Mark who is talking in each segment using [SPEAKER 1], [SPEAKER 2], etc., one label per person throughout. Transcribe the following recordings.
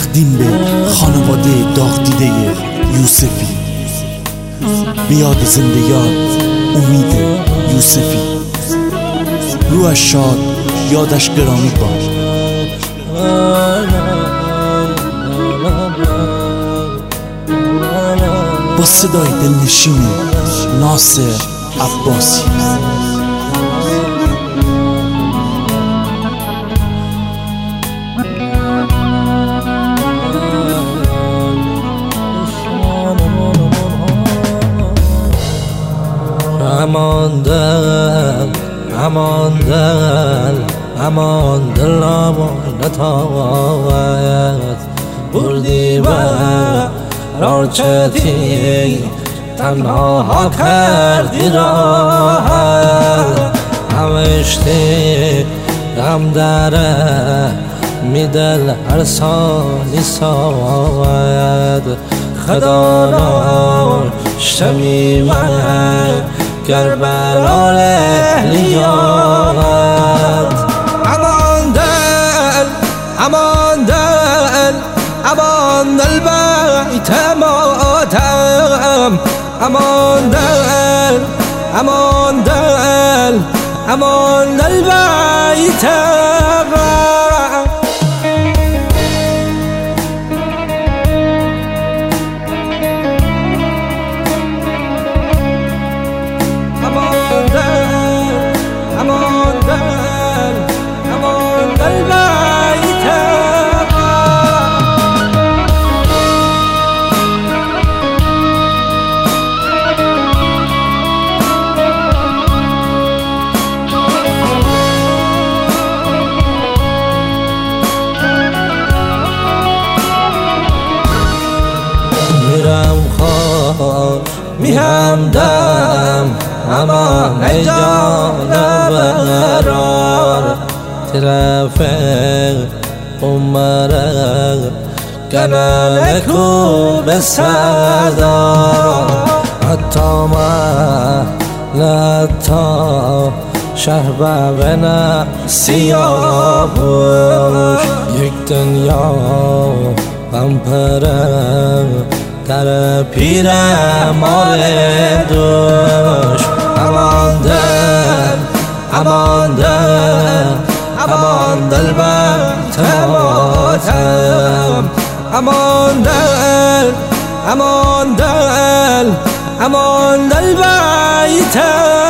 [SPEAKER 1] تقدیم به خانواده داغ دیده یوسفی، به یاد زندگان امید یوسفی. روحش شاد، یادش گرامی باد. با صدای دلنشین ناصر عباسی.
[SPEAKER 2] امان دل، امان دل، امان دل نتاید بردی برار چتی تنها کردی راحت همشتی غم داره میدل هر سالی ساید خدا ناشتمی من گر برار لیاد. امان دل، امان دل، امان دل بیت ماتم. امان دل، امان دل، امان دل بیت میهم دم اما جان برار طرف عمره کنه کو به صدا حتی من لطا شهر بنا سیاهوش یک دنیا غم پره در پیرم ماره دوش. امان دل، امان دل، امان دل بیت ماتم. امان دل، امان دل، امان دل بیت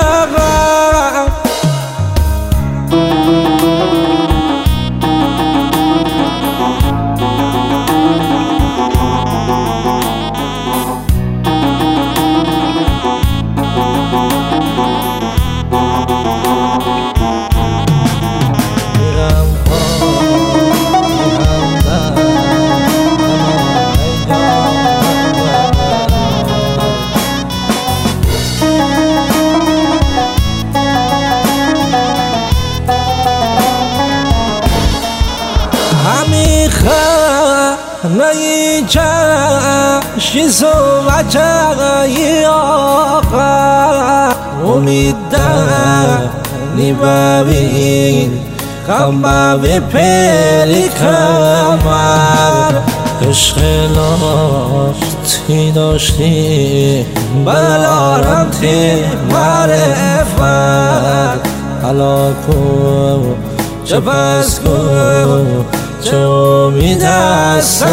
[SPEAKER 2] نی چشی سوچه آقا امید نی ببین کم ببی پیری کمر عشق لاتی داشتی بلارم تی معرفت حالا کو چه پس کو چه امید است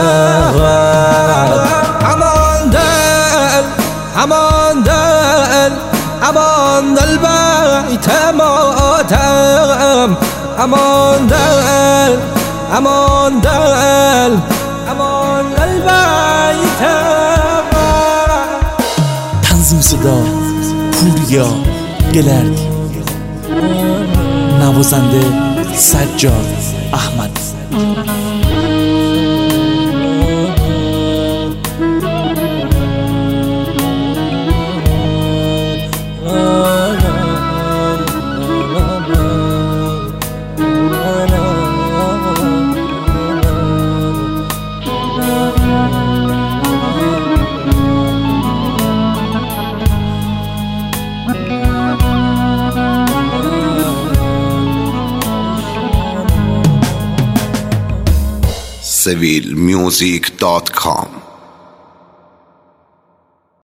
[SPEAKER 2] سفر. امان دل، امان دل، امان دل بیت ماتم. امان دل، امان دل، امان دل بیت
[SPEAKER 1] تنظیم صدا پوریا گلردی، نوازنده سجاد احمد.
[SPEAKER 3] civilmusic.com